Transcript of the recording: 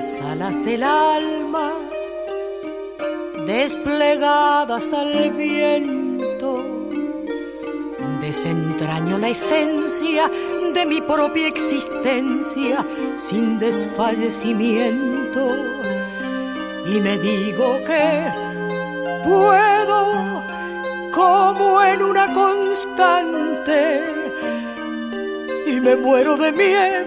las alas del alma desplegadas al viento, desentraño la esencia de mi propia existencia sin desfallecimiento y me digo que puedo como en una constante y me muero de miedo